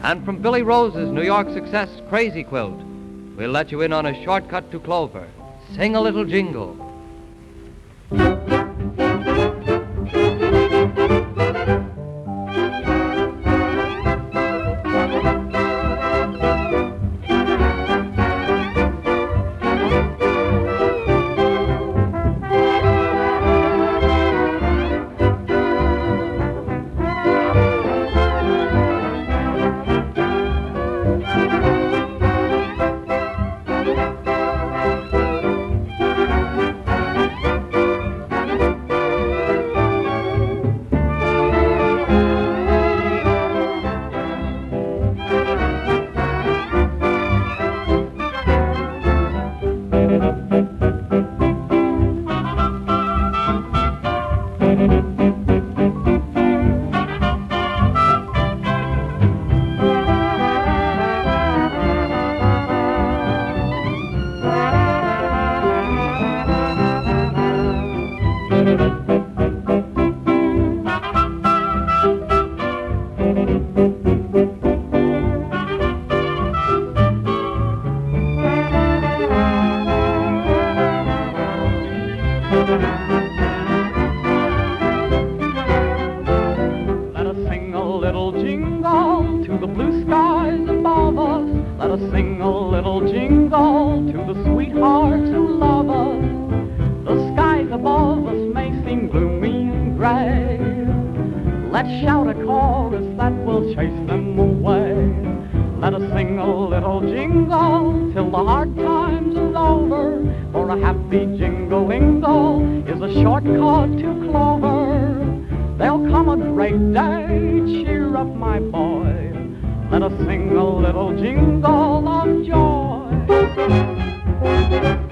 And from Billy Rose's New York success, Crazy Quilt, we'll let you in on a shortcut to Clover. Sing a little jingle. Let us sing a little jingle to the blue skies above us. Let us sing a little jingle to the sweethearts who love us. The skies above us may seem gloomy and gray. Let's shout a chorus that will chase them away. Let us sing a little jingle till the hard times are over. For a happy jingle-ingle is a shortcut to Clover. There'll come a great day, cheer up my boy. Let us sing a little jingle of joy.